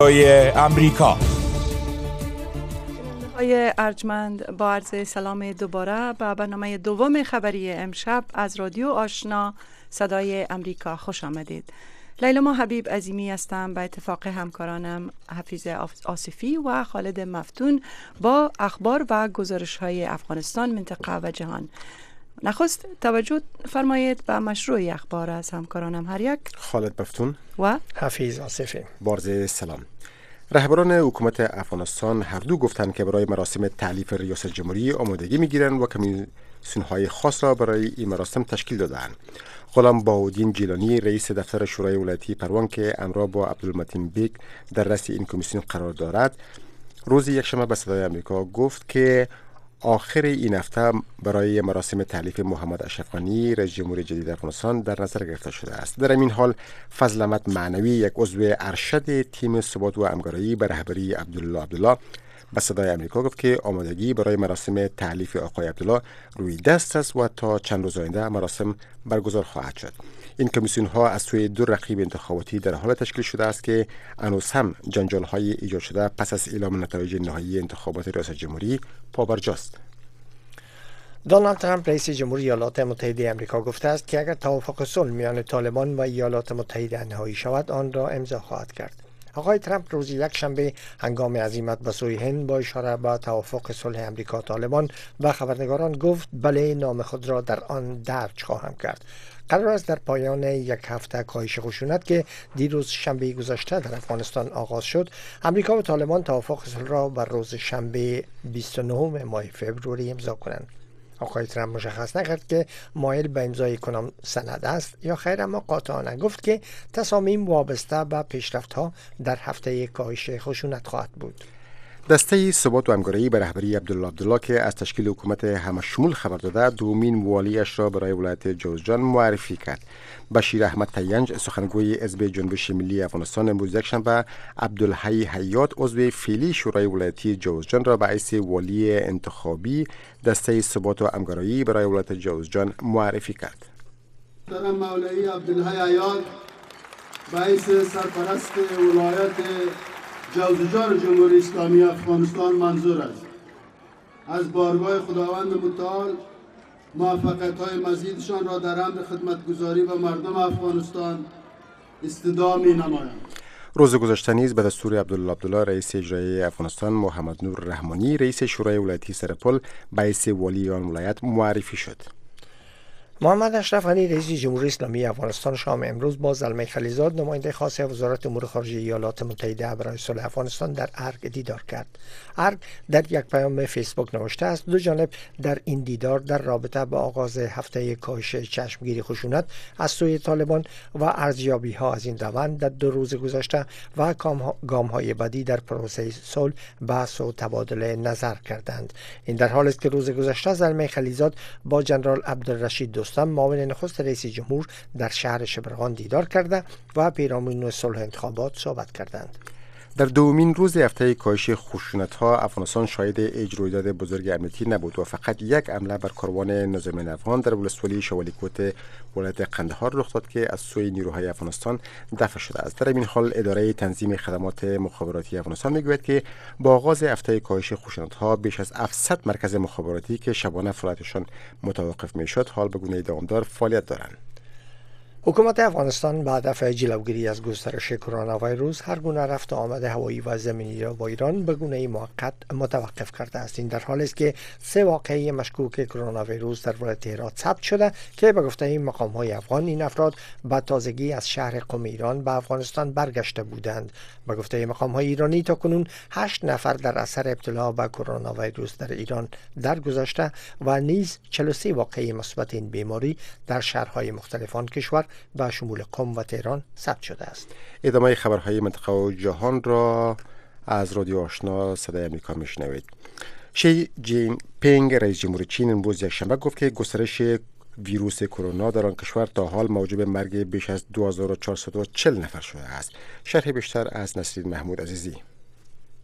امریکا. های ارجمند، با عرض سلام دوباره به برنامه دوم خبری امشب از رادیو آشنا صدای امریکا خوش آمدید. لیلا حبیب عظیمی هستم به اتفاق همکارانم حفیظ آصفی و خالد مفتون با اخبار و گزارش های افغانستان، منطقه و جهان. نخست توجه فرمایید به مشروع اخبار از همکارانم هر یک، خالد مفتون و حفیظ آصفی. بارز سلام. رهبران حکومت افغانستان هر دو گفتند که برای مراسم تألیف ریاست جمهوری آمادگی میگیرند و کمیسیون‌های خاص را برای این مراسم تشکیل دادند. غلام بهاءالدین جیلانی رئیس دفتر شورای ولایتی پروان که امروز با عبدالمتین بیگ در رأس این کمیسیون قرار دارد، روز یکشنبه به صدای آمریکا گفت که آخر این هفته برای مراسم تألیف محمد اشرف غنی رئیس جمهور جدید افغانستان در نظر گرفته شده است. در این حال فضل احمد معنوی، یک عضو ارشد تیم ثبات و همکاری به رهبری عبدالله به صدای آمریکا گفت که آمادگی برای مراسم تألیف آقای عبدالله روی دست است و تا چند روز آینده مراسم برگزار خواهد شد. این کمیسیون ها از سوی دو رقیب انتخاباتی در حال تشکیل شده است که هنوز هم جنجال های ایجاد شده پس از اعلام نتایج نهایی انتخابات ریاست جمهوری پابرجاست. دونالد ترامپ رئیس جمهوری ایالات متحده آمریکا گفته است که اگر توافق صلح میان طالبان و ایالات متحده نهایی شود آن را امضا خواهد کرد. آقای ترامپ روز یکشنبه هنگام عزیمت به سوی هند با اشاره به توافق صلح آمریکا طالبان و خبرنگاران گفت بله، نام خود را در آن درج خواهم کرد. قرار است در پایان یک هفته کاهش خشونت که دیروز شنبه گذشته در افغانستان آغاز شد، آمریکا و طالبان توافق صلح را بر روز شنبه 29 ماه فوریه امضا کنند. آقای ترامپ مشخص نکرد که مایل به امضای کدام سند است یا خیر، اما قاطعانه گفت که تصامیم وابسته به پیشرفت‌ها در هفته کاهش خشونت خواهد بود. دسته ثبات و همکاری به رهبری عبدالله که از تشکیل حکومت همشمول خبر داده، دومین والیش را برای ولایت جوزجان معرفی کرد. بشیر احمد تینج، سخنگوی حزب جنبش ملی افغانستان، امروز یکشنبه عبدالحی حیات، عضو فعلی شورای ولایتی جوزجان را به حیث والی انتخابی دسته ثبات و همکاری برای ولایت جوزجان معرفی کرد. محترم مولوی عبدالحی حیات به حیث سرپرست ولایت جوزجان جمهوری اسلامی افغانستان منظور است. از بارگاه خداوند متعال موفقیت‌های مزیدشان را در امر خدمتگزاری به مردم افغانستان استدعا می‌نمایم. روز گذشته نیز به دستور عبدالله رئیس اجرایی افغانستان، محمد نور رحمانی رئیس شورای ولایتی سرپل به حیث والی آن ولایت معرفی شد. محمد اشرف غنی رئیس جمهوری اسلامی افغانستان شام امروز با زلمه خلیزاد، نماینده خاص وزارت امور خارجه ایالات متحده برای صلح افغانستان در ارگ دیدار کرد. ارگ در یک پیام فیسبوک نوشته است دو جانب در این دیدار در رابطه با آغاز هفته کاهش چشمگیری خشونت از سوی طالبان و ارزیابی ها از این روند در 2 روز گذشته و گام های بعدی در پروسه صلح بحث و تبادل نظر کردند. این در حالی است که روز گذشته زلمه خلیزاد با جنرال عبدالرشید معاون نخست رئیس جمهور در شهر شبرغان دیدار کرده و پیرامون صلح انتخابات صحبت کردند. در دومین روز هفته کاهش خشونت‌ها افغانستان شاهد یک رویداد بزرگ امنیتی نبود و فقط یک حمله بر کاروان نظامیان افغان در ولسوالی شوالیکوت ولایت قندهار رخ داد که از سوی نیروهای افغانستان دفع شده است. در این حال اداره تنظیم خدمات مخابراتی افغانستان میگوید که با آغاز هفته کاهش خشونت‌ها بیش از 700 مرکز مخابراتی که شبانه فعالیتشان متوقف میشد حال به گونه دامدار فعالیت دارند. حکومت افغانستان با هدف جلوگیری از گسترش کرونا ویروس هر گونه رفت و آمد هوایی و زمینی را با ایران به گونه موقت متوقف کرده است. این در حالی است که 3 واقعه مشکوک کرونا ویروس در ولایت هرات ثبت شده که به گفته مقام‌های افغان این افراد با تازگی از شهر قم ایران به افغانستان برگشته بودند. به گفته مقام‌های ایرانی تاکنون 8 نفر در اثر ابتلا به کرونا ویروس در ایران درگذشته و نیز 43 واقعه مثبت این بیماری در شهرهای مختلف آن کشور به شمول قم و تهران ثبت شده است. ادامه خبرهای منطقه و جهان را از رادیو آشنا صدای آمریکا میشنوید. شی جین پینگ رئیس جمهور چین امروز یکشنبه گفت که گسترش ویروس کرونا در آن کشور تا حال موجب مرگ بیش از 2440 نفر شده است. شرح بیشتر از نسرین محمود عزیزی.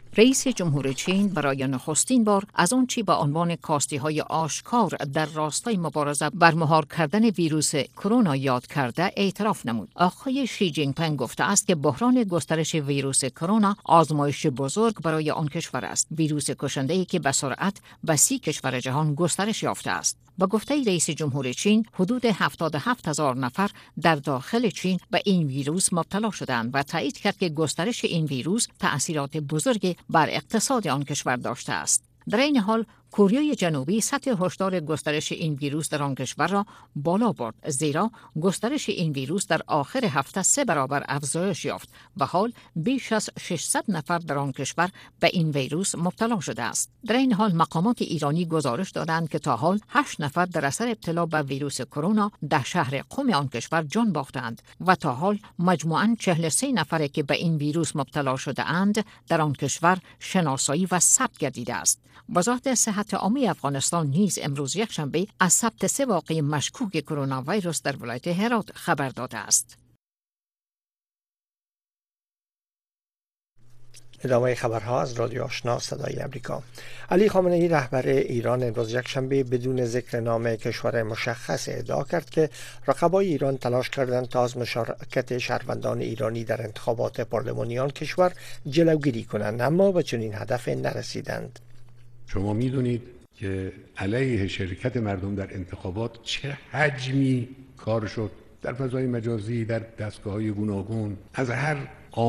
رئیس جمهور چین برای نخستین بار از آنچه به عنوان کاستی‌های آشکار در راستای مبارزه بر مهار کردن ویروس کرونا یاد کرده اعتراف نمود. آقای شی جین پینگ گفته است که بحران گسترش ویروس کرونا آزمایش بزرگ برای آن کشور است. ویروس کشنده‌ای که به سرعت به 30 کشور جهان گسترش یافته است. با گفته رئیس جمهور چین، حدود 77,000 نفر در داخل چین به این ویروس مبتلا شدند و تایید کرد که گسترش این ویروس تأثیرات بزرگی بر اقتصاد آن کشور داشته است. در این حال کره جنوبی سطح هشدار گسترش این ویروس در آن کشور را بالا برد، زیرا گسترش این ویروس در آخر هفته 3 برابر افزایش یافت و حال بیش از 600 نفر در آن کشور به این ویروس مبتلا شده است. در این حال مقامات ایرانی گزارش دادند که تا حال 8 نفر در اثر ابتلا به ویروس کرونا در شهر قم آن کشور جان باختند و تا حال مجموعاً 43 نفر که به این ویروس مبتلا شده اند در آن کشور شناسایی و ثبت گردیده است. وزارت صحت عامه افغانستان نیز امروز یکشنبه از ثبت 3 واقعه مشکوک کرونا ویروس در ولایت هرات خبر داده است. ادامه خبرها از رادیو آشنا صدای امریکا. علی خامنه‌ای رهبر ایران امروز یکشنبه بدون ذکر نام کشور مشخص ادعا کرد که رقبای ایران تلاش کردند تا از مشارکت شهروندان ایرانی در انتخابات پارلمانی آن کشور جلوگیری کنند، اما به چنین هدف نرسیدند. شما میدونید که علیه شرکت مردم در انتخابات چه حجمی کار شد در فضای مجازی، در دستگاه‌های گوناگون، از هر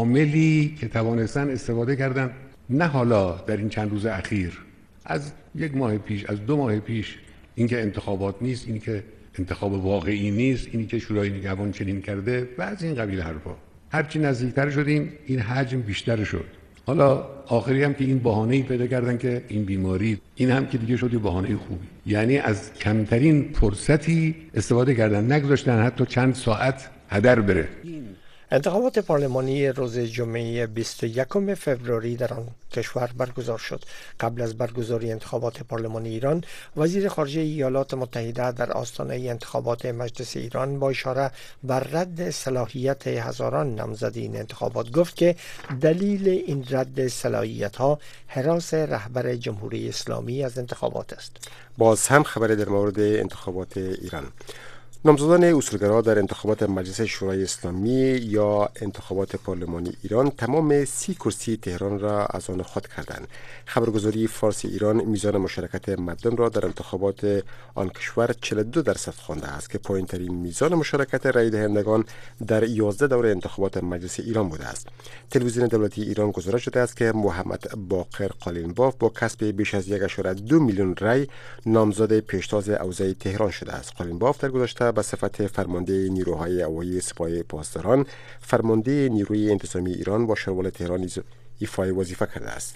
عاملی که توانستن استفاده کردن. نه حالا در این چند روز اخیر، از 1 ماه پیش، از 2 ماه پیش، اینکه انتخابات نیست، اینکه انتخاب واقعی نیست، اینی که شورای نگهبان چنین کرده و از این قبیل حرفا. هرچی نزدیکتر شدیم این حجم بیشتر شد. حالا آخری هم که این بهانه‌ای پیدا کردن که این بیماری، این هم که دیگه شد یه بهانه خوبی، یعنی از کمترین فرصتی استفاده کردن، نگذاشتن حتی چند ساعت هدر بره. انتخابات پارلمانی روز جمعه 21 فوریه در آن کشور برگزار شد. قبل از برگزاری انتخابات پارلمانی ایران، وزیر خارجه ایالات متحده در آستانه انتخابات مجلس ایران با اشاره بر رد صلاحیت هزاران نامزد این انتخابات گفت که دلیل این رد صلاحیت‌ها هراس رهبر جمهوری اسلامی از انتخابات است. باز هم خبری در مورد انتخابات ایران. نامزدان اصولگرا در انتخابات مجلس شورای اسلامی یا انتخابات پارلمانی ایران تمام 30 کرسی تهران را از آن خود کردند. خبرگزاری فارس ایران میزان مشارکت مردم را در انتخابات آن کشور 42% خوانده است که پایین‌ترین میزان مشارکت رای دهندگان در 11 دوره انتخابات مجلس ایران بوده است. تلویزیون دولتی ایران گزارش داده است که محمد باقر قالینباف با کسب بیش از 1.2 میلیون رای نامزد پیشتاز اوضاع تهران شده است. قالینباف در گذشته به صفت فرمانده نیروهای هوایی سپاه پاسداران، فرمانده نیروی انتظامی ایران با شروال تهران ایفای وظیفه کرده است.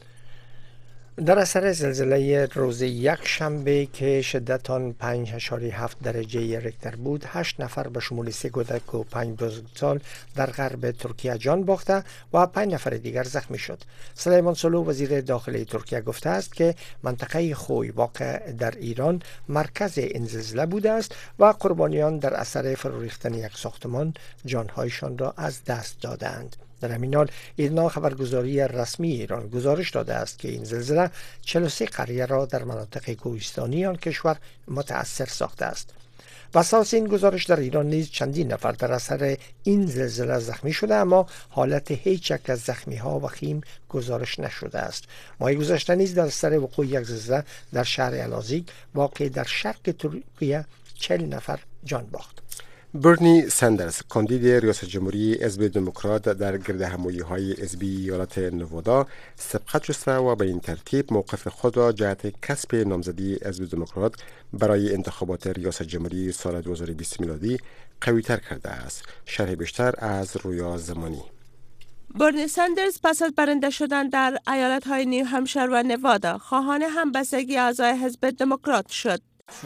در اثر زلزله روز یکشنبه که شدت آن 5.7 درجه ریکتر بود، 8 نفر به شمول 3 کودک و 5 بزرگسال در غرب ترکیه جان باخته و 5 نفر دیگر زخمی شد. سلیمان سولو وزیر داخلی ترکیه گفته است که منطقه خوی واقع در ایران مرکز این زلزله بوده است و قربانیان در اثر فرو ریختن یک ساختمان جانهایشان را از دست دادند. در همین حال ایرنا خبرگزاری رسمی ایران گزارش داده است که این زلزله 43 قریه را در مناطق کوهستانی آن کشور متأثر ساخته است. و اساس این گزارش در ایران نیز چندین نفر در اثر این زلزله زخمی شده، اما حالت هیچ یک از زخمی ها وخیم گزارش نشده است. ماه گذشته نیز در اثر وقوع یک زلزله در شهر الازیگ واقع در شرق ترکیه 40 نفر جان باخت. برنی سندرز، کاندید ریاست جمهوری حزب دموکرات در گردهمایی‌های حزبی ایالت نوادا سبقت جسته و به این ترتیب موقف خود را جهت کسب نامزدی حزب دموکرات برای انتخابات ریاست جمهوری سال 2020 میلادی قوی‌تر کرده است. شرح بیشتر از رویا زمانی. برنی سندرز پس از برنده شدن در ایالت‌های نیو همشایر و نوادا خواهان همبستگی اعضای حزب دموکرات شد.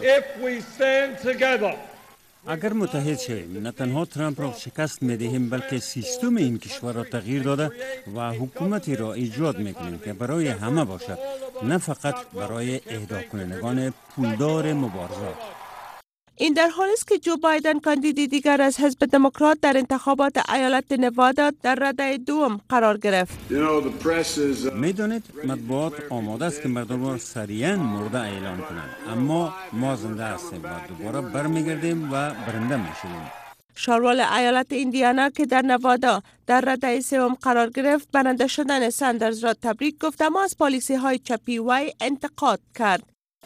اگر متحد شویم نه تنها ترامپ را شکست می‌دهیم بلکه سیستم این کشور را تغییر داده و حکومتی را ایجاد می‌کنیم که برای همه باشد، نه فقط برای اهدا کنندگان پولدار مبارزات. این در حالی است که جو بایدن کاندیدی دیگر از حزب دموکرات در انتخابات ایالت نوادا در رده دوم قرار گرفت. میدانید مطبوعات آماده است که مردم را سریعا مرده اعلام کنند، اما ما زنده هستیم و دوباره برمیگردیم و برنده میشویم. شاروال ایالت ایندیانا که در نوادا در رده سوم قرار گرفت برنده شدن ساندرز را تبریک گفت، اما از پالیسی های چپی وی انتقاد کرد.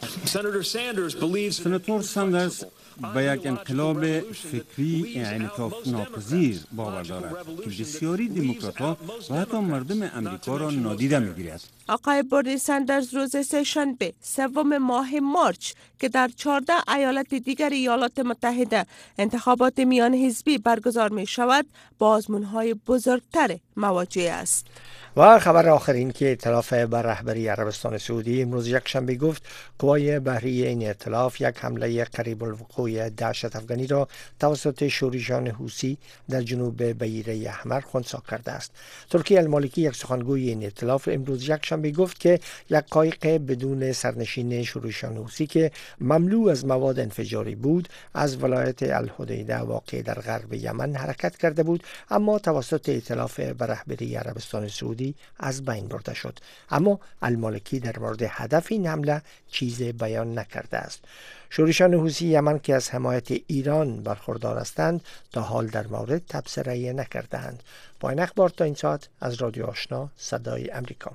سناتور ساندرز به یک انقلاب فکری انعطاف ناپذیر باور دارد که بسیاری دموکرات‌ها و حتی مردم امریکا را نادیده می‌گیرد. آقای برنی ساندرز روز سه‌شنبه سوم ماه مارچ که در 14 ایالت دیگر ایالات متحده انتخابات میان حزبی برگزار می شود با آزمون‌های بزرگتر مواجه است. و خبر آخر این که ائتلاف بر رهبری عربستان سعودی امروز یک شنبه گفت قوای بحری این ائتلاف یک حمله قریب الوقوع دهشت افغانی را توسط شورشیان حوثی در جنوب بحیره احمر خنثی کرده است. ترکی المالکی یک سخنگوی این ائتلاف امروز یک شنبه گفت که یک قایق بدون سرنشین شورشیان حوثی که مملو از مواد انفجاری بود از ولایت الحدیده واقع در غرب یمن حرکت کرده بود، اما توسط ائتلاف بر رهبری عربستان سعودی از بین برده شد. اما المالکی در مورد هدف این حمله چیز بیان نکرده است. شورشیان حوثی یمن که از حمایت ایران برخوردار هستند تا حال در مورد تبصره نکردند. با این اخبار تا این ساعت از رادیو آشنا صدای امریکا.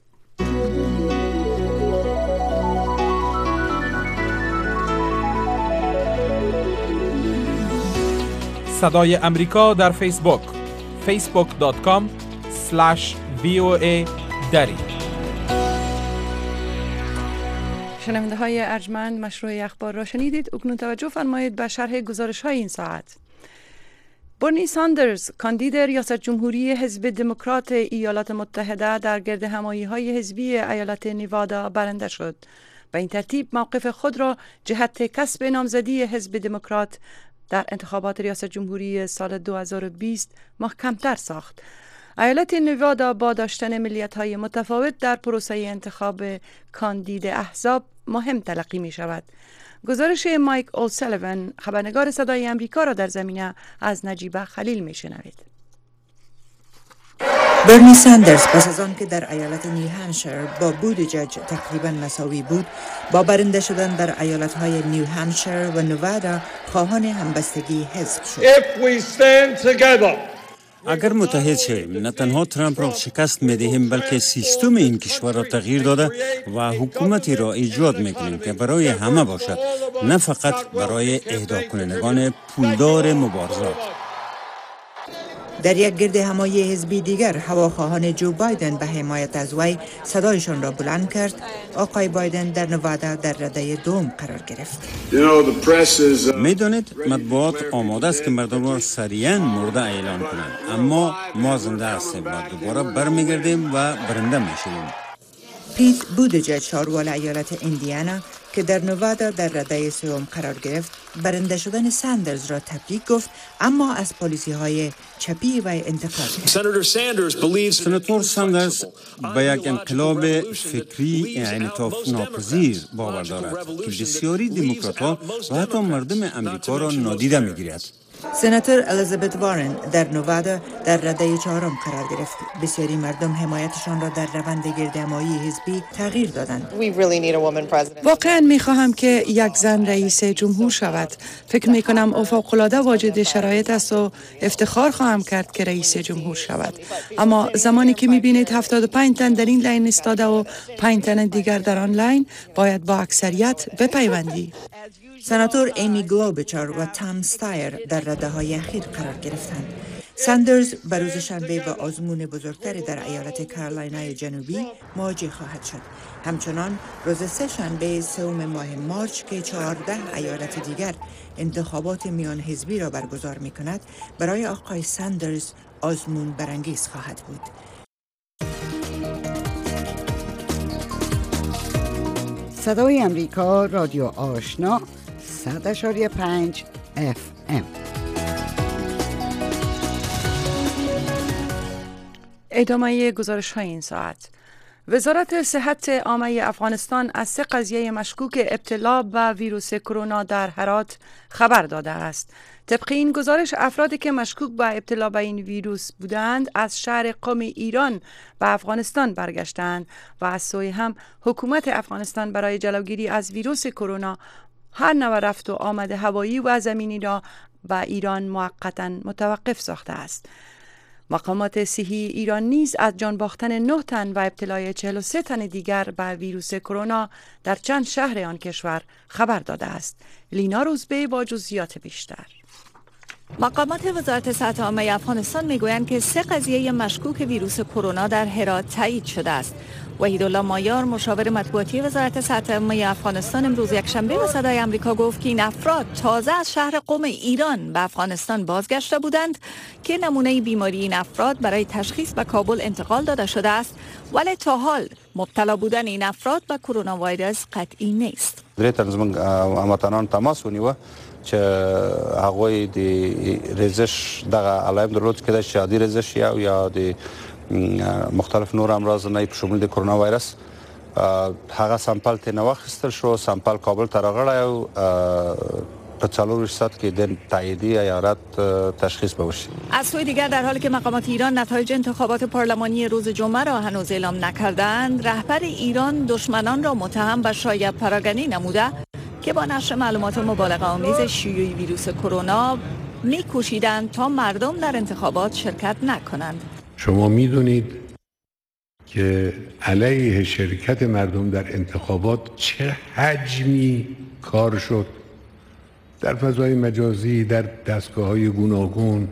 صدای امریکا در فیسبوک facebook.com/VOA دری. شنونده های ارجمند، مشروع اخبار را شنیدید. اکنون توجه فرمایید به شرح گزارش های این ساعت. برنی ساندرز کاندید ریاست جمهوری حزب دموکرات ایالات متحده در گرد همایی های حزبی ایالت نیوادا برنده شد. به این ترتیب موقف خود را جهت کسب نامزدی حزب دموکرات در انتخابات ریاست جمهوری سال 2020 محکم‌تر ساخت. ایالت نیوادا با داشتن ملیت‌های متفاوت در پروسه انتخاب کاندید احزاب مهم تلقی می شود. گزارش مایک اولسلیون خبرنگار صدای امریکا را در زمینه از نجیبه خلیل می شنوید. برنی ساندرز پس از آن که در ایالت نیو همشایر با بودجج تقریبا مساوی بود، با برنده شدن در ایالت‌های نیو همشایر و نوادا خواهان همبستگی حزب شد. اگر متحد شویم نه تنها ترامپ را شکست می‌دهیم بلکه سیستم این کشور را تغییر داده و حکومتی را ایجاد می‌کنیم که برای همه باشد، نه فقط برای اهدا کنندگان پولدار مبارزات. در یک گرد همایی حزبی دیگر هواخواهان جو بایدن به حمایت از وی صدایشان را بلند کرد. آقای بایدن در نوادا در رده دوم قرار گرفت. میدانید مطبوعات آماده است که مردم را سریعا مرده اعلام کنند، اما ما زنده هستیم و دوباره برمیگردیم و برنده میشویم. پیت بودجج شاروال ایالت ایندیانا که در نوادا در رده سوم قرار گرفت برنده شدن ساندرز را تبریک گفت، اما از پالیسی های چپی و انتقاد کرد. سناتور ساندرز به یک انقلاب فکری انعطاف ناپذیر باور دارد که بسیاری دموکرات‌ها و حتی مردم امریکا را نادیده می‌گیرد. سناتور الیزابت وارن در نوادا در رده چهارم قرار گرفت. بسیاری مردم حمایتشان را در روند گردهمایی حزبی تغییر دادند. واقعا می‌خواهم که یک زن رئیس جمهور شود. فکر می‌کنم او فوق‌العاده واجد شرایط است و افتخار خواهم کرد که رئیس جمهور شود. اما زمانی که می‌بینید 75 تن در این لاین ایستاده و 5 تن دیگر در آن لاین، باید با اکثریت بپیوندی. سناتور ایمی گلوبچار و تام ستایر در رده‌های اخیر قرار گرفتند. ساندرز به روز شنبه با آزمون بزرگتری در ایالت کارولینای جنوبی مواجه خواهد شد. همچنان روز سه شنبه سوم ماه مارچ که 14 ایالت دیگر انتخابات میان حزبی را برگزار می کند، برای آقای ساندرز آزمون برانگیز خواهد بود. صدای امریکا، رادیو آشنا 100.5 FM. ادامه گزارش های این ساعت. وزارت صحت عامه افغانستان از 3 قضیه مشکوک ابتلا به ویروس کرونا در هرات خبر داده است. طبق این گزارش افرادی که مشکوک به ابتلا به این ویروس بودند از شهر قم ایران به افغانستان برگشتند و از سوی هم حکومت افغانستان برای جلوگیری از ویروس کرونا هر نوع رفت و آمد هوایی و زمینی را به ایران موقتا متوقف ساخته است. مقامات صحی ایران نیز از جان باختن 9 تن و ابتلای 43 تن دیگر به ویروس کرونا در چند شهر آن کشور خبر داده است. لینا روزبه با جزئیات بیشتر. مقامات وزارت صحت عامه افغانستان میگویند که 3 قضیه مشکوک ویروس کرونا در هرات تایید شده است. وحیدالله مایار مشاور مطبوعاتی وزارت صحت عامه افغانستان امروز یکشنبه به صدای آمریکا گفت که این افراد تازه از شهر قم ایران به افغانستان بازگشته بودند که نمونه بیماری این افراد برای تشخیص به کابل انتقال داده شده است، ولی تا حال مبتلا بودن این افراد به کرونا ویروس قطعی نیست. درې تن زموږ هموطنان تماس ونیوه چې هغوی د رزش دغه علائم درلود که د شادي رزش یا د مختلف نور امراض نه په شمول د کرونا ویروس هغه سامپل ته واخیستل شو. سامپل کابل ته راغلی او په 4 ساعت کې د تاییدی ایالت تشخیص بوشي. از سوی دیگر در حالی که مقامات ایران نتایج انتخابات پارلمانی روز جمعه را هنوز اعلام نکردند، رهبر ایران دشمنان را متهم به شایع پراگنی نموده که با نشر معلومات مبالغه آمیز شیوع ویروس کرونا می‌کوشیدند تا مردم در انتخابات شرکت نکنند. شما می‌دونید که علیه شرکت مردم در انتخابات چه حجمی کار شد در فضای مجازی، در دستگاه‌های گوناگون،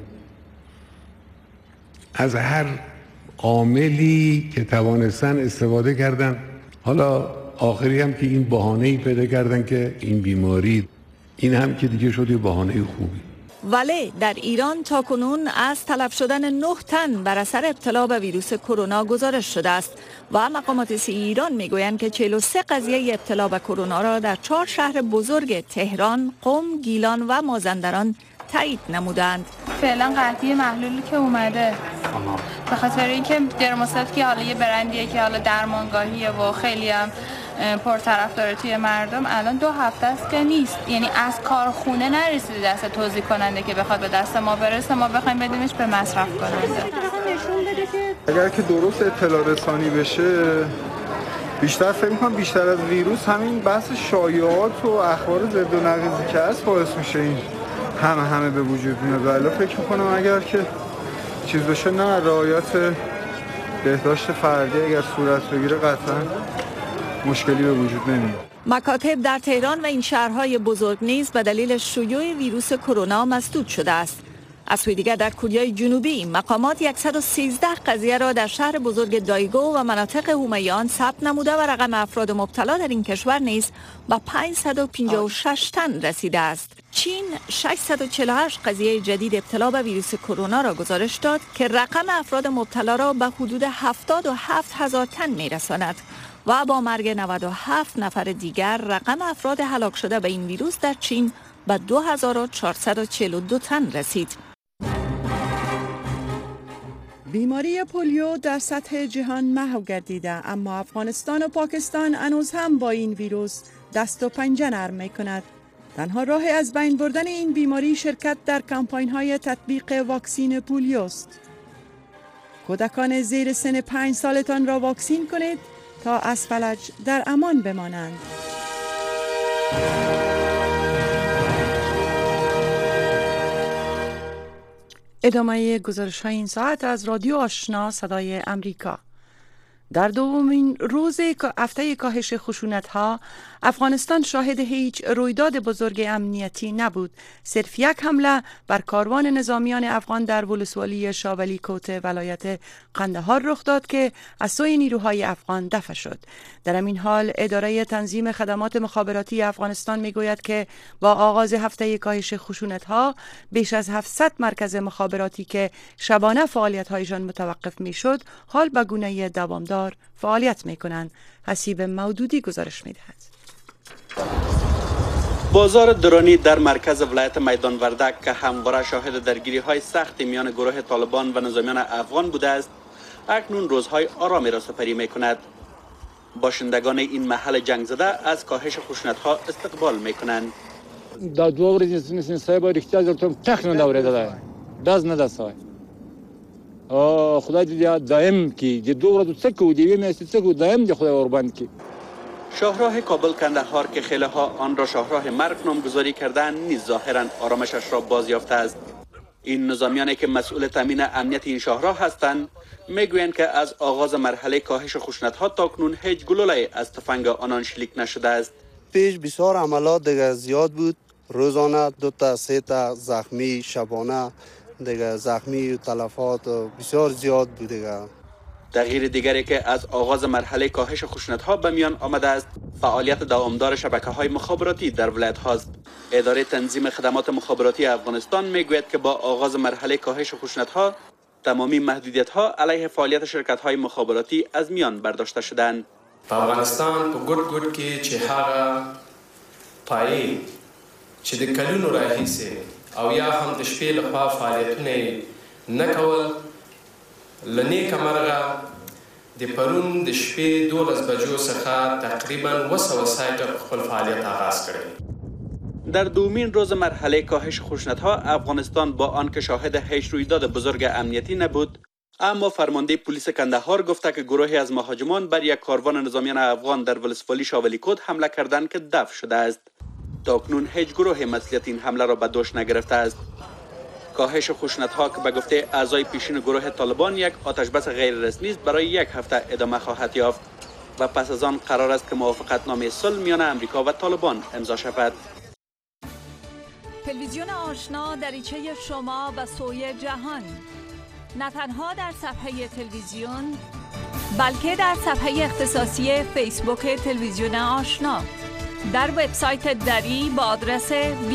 از هر عاملی که توانستن استفاده کردن. حالا آخری هم که این بهانه‌ای پیدا کردن که این بیماری، این هم که دیگه شد یه بهانه خوبی. ولی در ایران تاکنون از تلف شدن 9 تن بر اثر ابتلا به ویروس کرونا گزارش شده است و مقامات صحی ایران میگویند که 43 قضیه ابتلا به کرونا را در 4 شهر بزرگ تهران، قم، گیلان و مازندران تایید نمودند. فعلا قطعی محلولی که اومده به خاطر اینکه درموست که حالا یه برندیه که حالا درمانگاهیه و خیلی هم پرطرفدار توی مردم، الان 2 هفته است که نیست، یعنی از کارخونه نرسیده دست توزیع کننده که بخواد به دست ما برسه، ما بخوایم بدیمش به مصرف کننده. اگر که درست اطلاع رسانی بشه، بیشتر فکر می‌کنم بیشتر از ویروس همین بحث شایعات و اخبار ضد و نقیضی که هست باعث میشه این همه به وجود میاد. ولی فکر می‌کنم اگر که چیز بشه، نه رعایت بهداشت فردی اگر صورت بگیره قطعاً مشکلی به وجود نمیاد. مکاتب در تهران و این شهرهای بزرگ نیز به دلیل شیوع ویروس کرونا مسدود شده است. از سوی دیگر در کره جنوبی مقامات 113 قضیه را در شهر بزرگ دایگو و مناطق همیان ثبت نموده و رقم افراد مبتلا در این کشور نیز به 556 تن رسیده است. چین 648 قضیه جدید ابتلا به ویروس کرونا را گزارش داد که رقم افراد مبتلا را به حدود 77,000 تن می‌رساند و با مرگ 97 نفر دیگر رقم افراد هلاک شده به این ویروس در چین به 2442 تن رسید. بیماری پولیو در سطح جهان محو گردیده، اما افغانستان و پاکستان هنوز هم با این ویروس دست و پنجه نرم می‌کند. تنها راه از بین بردن این بیماری شرکت در کمپاین‌های تطبیق واکسین پولیو است. کودکان زیر سن 5 سالتان را واکسین کنید تا از فلج در امان بمانند. ادامه گزارش های این ساعت از رادیو آشنا صدای امریکا. در دومین روز هفته کاهش خشونت ها، افغانستان شاهد هیچ رویداد بزرگ امنیتی نبود. صرف یک حمله بر کاروان نظامیان افغان در ولسوالی شاولی کوت ولایت قندهار رخ داد که از سوی نیروهای افغان دفع شد. در همین حال اداره تنظیم خدمات مخابراتی افغانستان میگوید که با آغاز هفته کاهش خشونت ها، بیش از 700 مرکز مخابراتی که شبانه فعالیت هایشان متوقف میشد، حال به گونه دوامدار فعالیت میکنند. حسیب مودودی گزارش میدهد. بازار درانی در مرکز ولایت میدان وردک که همواره شاهد درگیری های سخت میان گروه طالبان و نظامیان افغان بوده است، اکنون روزهای آرامی را سپری می کند. باشندگان این محل جنگ زده از کاهش خشونت‌ها استقبال می‌کنند. دا دو ورځې نن صاحب رښتیا درته تخ نه دا ورېدل داز نه داسای خدای دې دائم کی د دو ورځې څه کو دی میاشتې څه کو دائم دې خدای قربان کی. شاهراه کابل کندهار که خیله‌ها آن را شاهراه مرگ نامگذاری کردند نیز ظاهراً آرامشش را بازیافته است. این نظامیانی که مسئول تامین امنیت این شاهراه هستند میگویند که از آغاز مرحله کاهش خشونت‌ها تاکنون هیچ گلوله از تفنگ آنان شلیک نشده است. پیش بسیار عملات دیگه زیاد بود، روزانه 2 تا 3 تا زخمی، شبانه دیگه زخمی و تلفات بسیار زیاد بود دیگه. تغییر دیگری که از آغاز مرحله کاهش خشونت‌ها به میان آمده است فعالیت دوامدار شبکه‌های مخابراتی در ولایت هاست. اداره تنظیم خدمات مخابراتی افغانستان میگوید که با آغاز مرحله کاهش خشونت‌ها تمامی محدودیت‌ها علیه فعالیت شرکت‌های مخابراتی از میان برداشته شدند. افغانستان په ګډ کې چې هغه پای چې د کلونو راهیسې او یا هم د شپې لخوا فعالیتونه نه کول لنیک مرغه د پرون د شپې 12 بجو څخه تقریبا 260 خپل فعالیت آغاز کړی. در دومین روز مرحله کاهش خشونت‌ها افغانستان با آنکه شاهد هیچ رویداد بزرگ امنیتی نبود، اما فرمانده پلیس کندهار گفته که گروهی از مهاجمان بر یک کاروان نظامیان افغان در ولسوالی شاولی کود حمله کردند که دفع شده است. تاکنون هیچ گروه مسئولیت این حمله را به دوش نگرفته است. کاهش خشونت‌ها که به گفته اعضای پیشین گروه طالبان یک آتشبس غیر رسمی است برای 1 هفته ادامه خواهد یافت و پس از آن قرار است که موافقتنامه صلح میان امریکا و طالبان امضا شود. تلویزیون آشنا دریچه شما به سوی جهان، نه تنها در صفحه تلویزیون بلکه در صفحه اختصاصی فیسبوک تلویزیون آشنا، در وبسایت دری با آدرس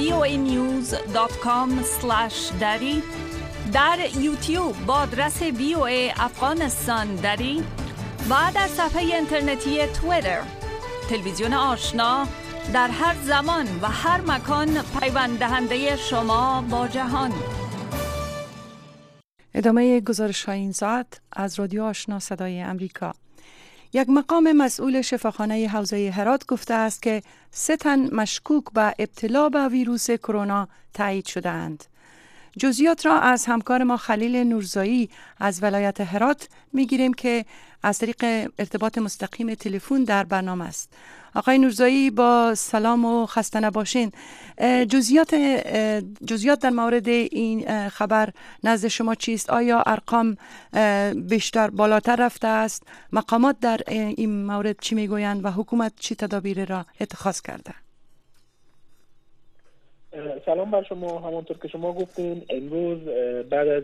voanews.com/dari، در یوتیوب با آدرس VOA افغانستان دری و در صفحه اینترنتی توییتر. تلویزیون آشنا در هر زمان و هر مکان پیوند دهنده شما با جهان. ادامه گزارش های این ساعت از رادیو آشنا صدای امریکا. یک مقام مسئول شفاخانه حوزه هرات گفته است که 3 تن مشکوک به ابتلا به ویروس کرونا تایید شده‌اند. جزئیات را از همکار ما خلیل نورزایی از ولایت هرات میگیریم که از طریق ارتباط مستقیم تلفن در برنامه است. آقای نورزایی با سلام و خسته نباشین. جزئیات در مورد این خبر نزد شما چیست؟ آیا ارقام بیشتر بالاتر رفته است؟ مقامات در این مورد چی میگویند و حکومت چی تدابیر را اتخاذ کرده؟ سلام بر شما. همانطور که شما گفتین امروز بعد از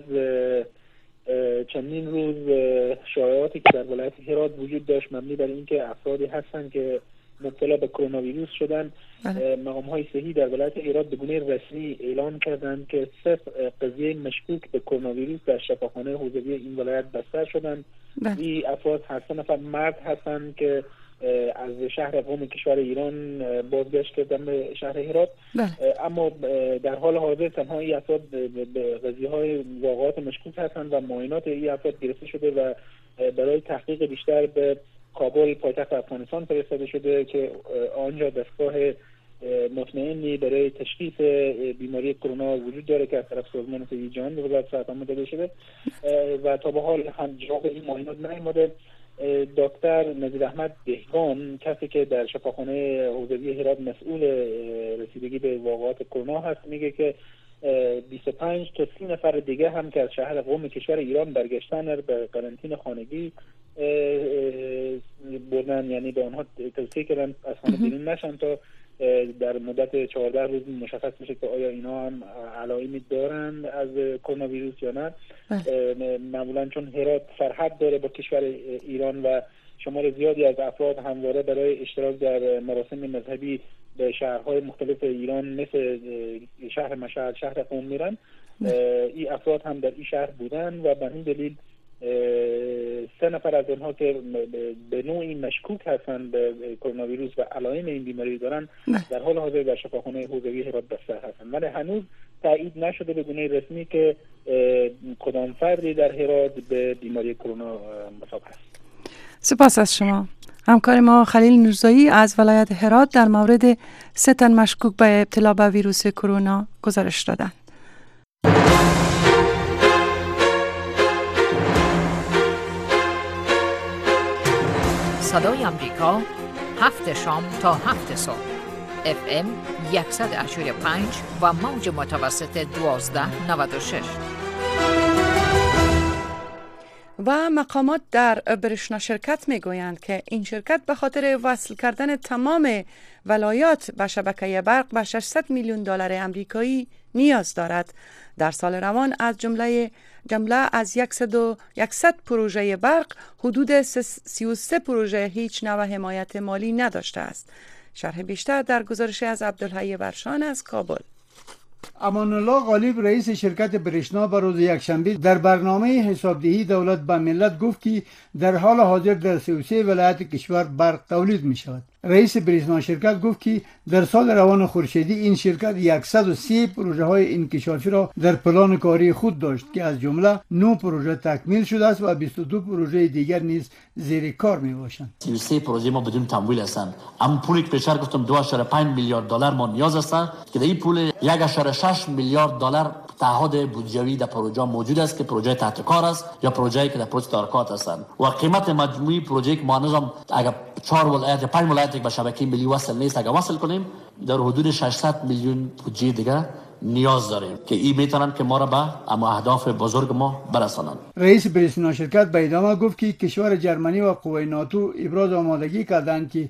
چندین روز شایعاتی که در ولایت هرات وجود داشت مبنی بر اینکه افرادی هستند که مبتلا به کرونا ویروس شدن، مقام‌های صحی در ولایت هرات به گونه رسمی اعلام کردند که 3 قضیه مشکوک به کرونا ویروس در شفاخانه حوزوی این ولایت بستر شدند. این افراد هر 3 نفر مرد هستند که از شهر قم کشور ایران بازگشت کردن به شهر هرات. اما در حال حاضر تنها این افراد به قضیه‌های واقعات مشکوک هستند و معاینات این افراد گرفته شده و برای تحقیق بیشتر به کابل پایتخت افغانستان فرستاده شده که آنجا دستگاه مطمئنی برای تشخیص بیماری کرونا وجود داره که از طرف سازمان صحت جهانی به وزارت صحت آماده شده و تا به حال هم جواب این معاینات نیامده. دکتر نظیر احمد دهقان، کسی که در شفاخانه حوزوی هرات مسئول رسیدگی به واقعات کرونا هست، میگه که 25 تا 30 نفر دیگه هم که از شهر قم کشور ایران برگشتن به قرنطینه خانگی بردن، یعنی به آنها توصیه کردن از خانه بیرون نشن تا در مدت 14 روز مشخص میشه که آیا اینا هم علائمی دارند از کرونا ویروس یا نه. معمولا چون هرات سرحد داره با کشور ایران و شمار زیادی از افراد همواره برای اشتراک در مراسم مذهبی به شهرهای مختلف ایران مثل شهر مشهد، شهر قم میرن، این افراد هم در این شهر بودن و به این دلیل 3 نفر از آنها که به نوعی مشکوک هستند به کرونا ویروس و علائم این بیماری دارن در حال حاضر در شفاخانه حوزوی هرات بستر هستند، ولی هنوز تایید نشده به گونه رسمی که کدام فردی در هرات به بیماری کرونا مصاب است. سپاس از شما. همکار ما خلیل نورزایی از ولایت هرات در مورد 3 تن مشکوک به ابتلا به ویروس کرونا گزارش دادند. صدای امریکا 7 شام تا 7 صبح FM 100.5 و موج متوسط 1296. و مقامات در برشنا شرکت می گویند که این شرکت به خاطر وصل کردن تمام ولایات به شبکه برق به 600 میلیون دلار آمریکایی نیاز دارد. در سال روان از جمله از 100 پروژه برق حدود 33 پروژه هیچ نوع حمایت مالی نداشته است. شرح بیشتر در گزارش از عبدالحی ورشان از کابل. امان الله غالب رئیس شرکت برشنا به روز یکشنبه در برنامه حسابدهی دولت به ملت گفت که در حال حاضر در 33 ولایت کشور برق تولید می شود. رئیس برشنا شرکت گفت که در سال روان خورشیدی این شرکت 130 پروژه های انکشافی را در پلان کاری خود داشت که از جمله 9 پروژه تکمیل شده است و 22 پروژه دیگر نیز زیر کار می باشند. 33 پروژه ما بدون تمویل هستند. اما پولی که پیشتر گفتم 2.5 میلیارد دلار ما نیاز است که در این پول 1.6 میلیارد دلار تعهد بودجویی در پروژه موجود است که پروژه تحت کار است یا پروژه‌ای که در پروسه کار هستند و قیمت مجموعی پروژه که ما نظام اگر 4 ولایت 5 ولایت به شبکه ملی وصل نیست اگر وصل کنیم در حدود 600 میلیون بودجه دیگه نیاز داریم که این میتونن که ما را به اما اهداف بزرگ ما برسانند. رئیس برشنا شرکت به ادامه گفت که کشور جرمنی و قوای ناتو ابراز آمادگی کردند که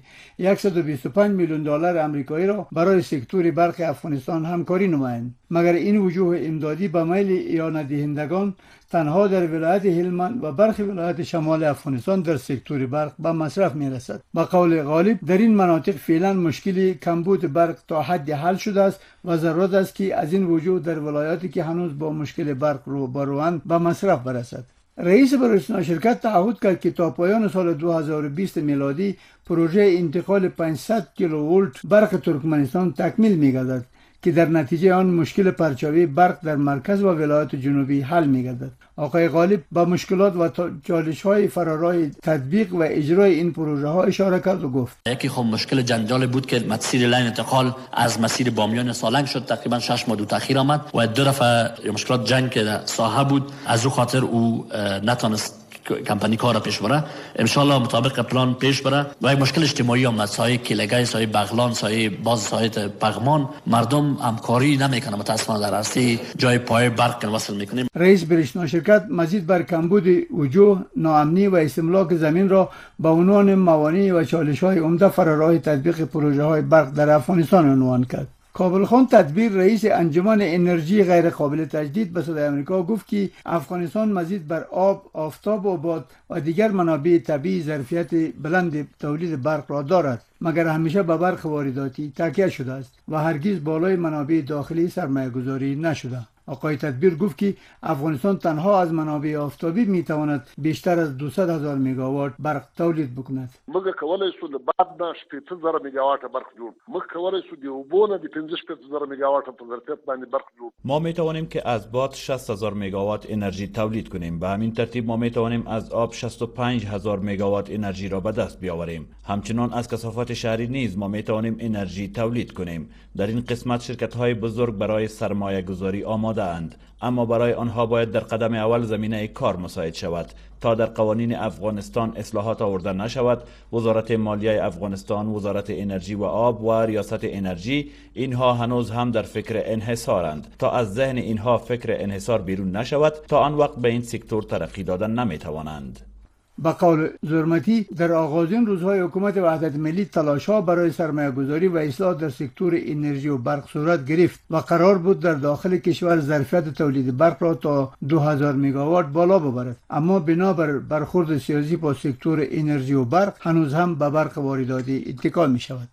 125 میلیون دلار آمریکایی را برای سکتور برق افغانستان همکاری نمایند. مگر این وجوه امدادی به میل اعانت دهندگان تنها در ولایت هلمند و برخی ولایت شمال افغانستان در سکتور برق به مصرف می رسد. به قول غالب در این مناطق فعلا مشکل کمبود برق تا حد حل شده است و ضرورت است که از این وجوه در ولایاتی که هنوز با مشکل برق روبروند به مصرف برسد. رئیس برشنا شرکت تعهد کرد که تا پایان سال 2020 میلادی پروژه انتقال 500 کیلوولت برق ترکمنستان تکمیل می گردد که در نتیجه آن مشکل پرچاوی برق در مرکز و ولایات جنوبی حل می گردد. آقای غالب با مشکلات و چالش‌های فرارای تطبیق و اجرای این پروژه ها اشاره کرد و گفت یکی خب مشکل جنجال بود که مسیر لین انتقال از مسیر بامیان سالنگ شد، تقریبا 6 ماه تاخیر آمد و دو دفعه مشکلات جنگ که در ساحه بود از او خاطر او نتونست کمپانی کار پیش بره. ان شاء الله مطابق پلان پیش بره. و یک مشکل اجتماعی هم سایه کلگای، سایه بغلان، سایه باز سایه پغمان مردم همکاری نمیکنه متاسفانه در عرصه جای پای برق وصل میکنیم. رئیس برشنا شرکت مزید بر کمبود وجوه، ناامنی و استملاک زمین را به عنوان موانع و چالش‌های عمده فراراه تطبیق پروژه‌های برق در افغانستان عنوان کرد. کابل خان تدبیر رئیس انجمن انرژی غیر قابل تجدید به صدای آمریکا گفت که افغانستان مزید بر آب، آفتاب و باد و دیگر منابع طبیعی ظرفیت بلند تولید برق را دارد، مگر همیشه به برق وارداتی تکیه شده است و هرگز بالای منابع داخلی سرمایه‌گذاری نشده. آقای تدبیر گفت که افغانستان تنها از منابع آفتابی میتواند بیشتر از 200,000 مگاوات برق تولید بکند. موږ کولای شو د باد نه 15,000 مگاوات برق جوړ. موږ کولای شو د اوبو نه د 15,000 مگاوات په ظرفیت باندې برق جوړ. ما میتوانیم که از باد 60,000 مگاوات انرژی تولید کنیم. به همین ترتیب ما میتوانیم از آب 65,000 مگاوات انرژی را به دست بیاوریم. همچنان از کثافات شهری نیز ما میتوانیم انرژی تولید کنیم. در این قسمت شرکت‌های بزرگ برای سرمایه‌گذاری آماده اند، اما برای آنها باید در قدم اول زمینه کار مساعد شود. تا در قوانین افغانستان اصلاحات آورده نشود، وزارت مالیه افغانستان، وزارت انرژی و آب و ریاست انرژی اینها هنوز هم در فکر انحصارند. تا از ذهن اینها فکر انحصار بیرون نشود، تا آن وقت به این سکتور ترقی دادن نمیتوانند. با قول زرمتی در آغازین روزهای حکومت وحدت ملی تلاش‌ها برای سرمایه‌گذاری و اصلاح در سکتور انرژی و برق صورت گرفت و قرار بود در داخل کشور ظرفیت تولید برق را تا 2000 مگاوات بالا ببرد، اما بنابر برخورد سیاسی با سکتور انرژی و برق هنوز هم به برق وارداتی اتکا می شود.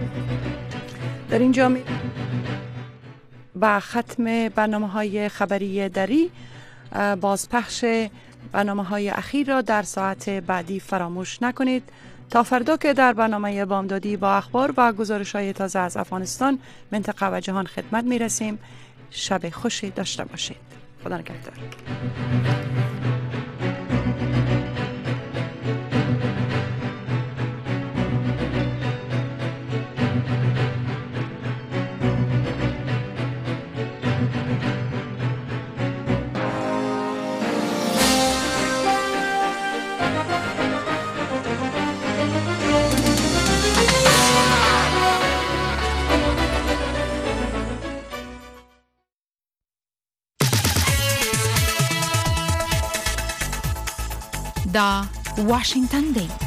در اینجا با ختم برنامه‌های خبری دری بازپخش برنامه‌های اخیر را در ساعت بعدی فراموش نکنید. تا فردا که در برنامه بامدادی با اخبار و گزارش‌های تازه از افغانستان، منطقه و جهان خدمت می‌رسیم. شب خوشی داشته باشید. خدا نگهدار. دا واشنگتن دی.